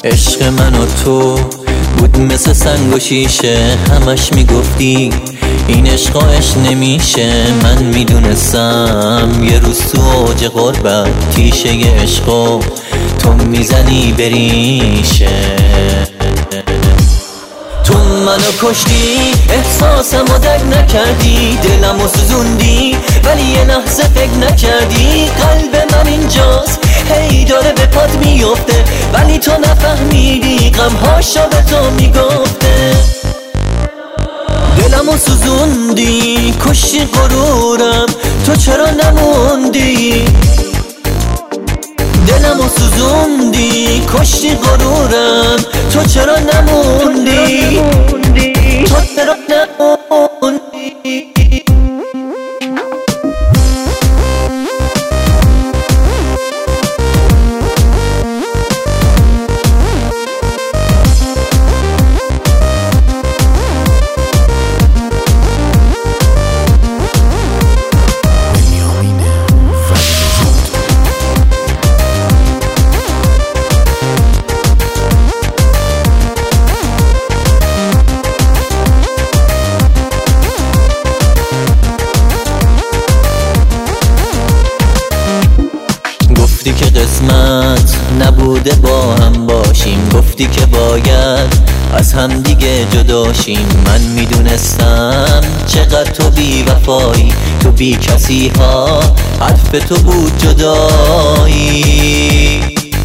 عشق من و تو بود مثل سنگ و شیشه، همش میگفتی این عشق عشق نمیشه. من میدونستم یه روز تو اوج غربت تیشه عشقو تو میزنی بریشه. تو منو کشتی، احساسمو درک نکردی، دلمو سوزوندی ولی یه لحظه فکر نکردی. قلب من اینجاست هی داره به پات میفته، ولی تو نفهمیدی غمهاشو به تو میگفته. دلمو سوزوندی، کشتی غرورم، تو چرا نموندی؟ دلمو سوزوندی، کشتی غرورم، تو چرا نموندی؟ تو چرا نموندی؟ گفتی که قسمت نبوده با هم باشیم، گفتی که باید از هم دیگه جداشیم. من میدونستم چقدر تو بی وفایی، تو بی کسی ها، حرف تو بود جدایی.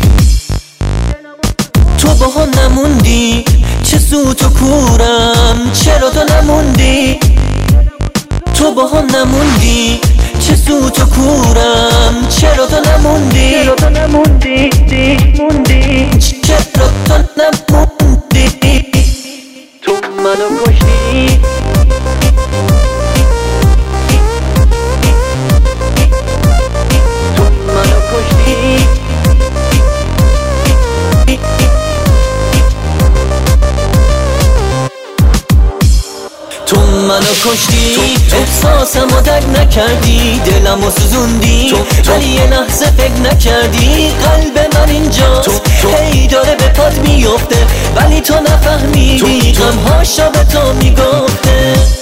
تو با هم نموندی، چه سوت و کورم، چرا تو نموندی؟ تو با هم نموندی، چه سوت و کورم، چرا تو نموندی؟ چرا تو نموندی؟ چرا تو نموندی؟ تو منو کشتی، تو منو کشتی، تو منو کشتی. احساسمو درک نکردی، دلمو سوزوندی ولی یه لحظه فکر نکردی. قلب من اینجاست هی داره به پات میفته، ولی تو نفهمیدی غمهاشو به تو میگفته.